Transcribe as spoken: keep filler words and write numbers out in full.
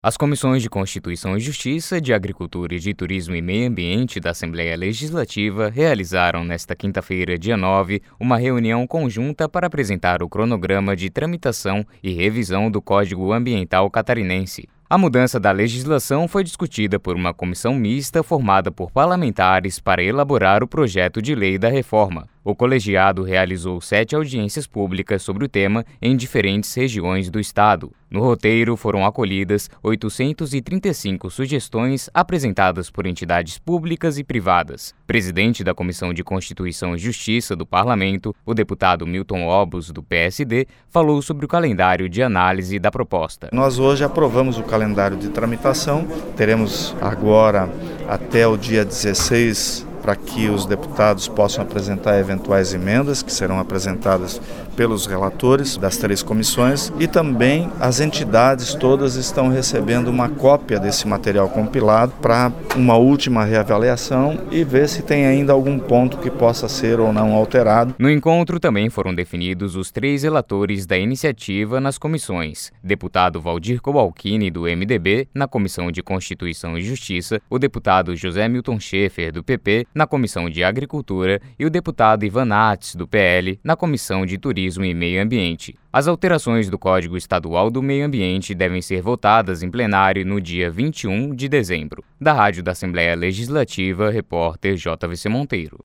As comissões de Constituição e Justiça, de Agricultura e de Turismo e Meio Ambiente da Assembleia Legislativa realizaram nesta quinta-feira, dia nove, uma reunião conjunta para apresentar o cronograma de tramitação e revisão do Código Ambiental Catarinense. A mudança da legislação foi discutida por uma comissão mista formada por parlamentares para elaborar o projeto de lei da reforma. O colegiado realizou sete audiências públicas sobre o tema em diferentes regiões do estado. No roteiro foram acolhidas oitocentas e trinta e cinco sugestões apresentadas por entidades públicas e privadas. Presidente da Comissão de Constituição e Justiça do Parlamento, o deputado Milton Obos, do P S D, falou sobre o calendário de análise da proposta. Nós hoje aprovamos o calendário de tramitação. Teremos agora até o dia dezesseis para que os deputados possam apresentar eventuais emendas que serão apresentadas pelos relatores das três comissões, e também as entidades todas estão recebendo uma cópia desse material compilado para uma última reavaliação e ver se tem ainda algum ponto que possa ser ou não alterado. No encontro também foram definidos os três relatores da iniciativa nas comissões: deputado Valdir Cobalcini, do M D B, na Comissão de Constituição e Justiça, o deputado José Milton Schaefer, do P P, na Comissão de Agricultura, e o deputado Ivan Nates, do P L, na Comissão de Turismo e Meio Ambiente. As alterações do Código Estadual do Meio Ambiente devem ser votadas em plenário no dia vinte e um de dezembro. Da Rádio da Assembleia Legislativa, repórter J V C Monteiro.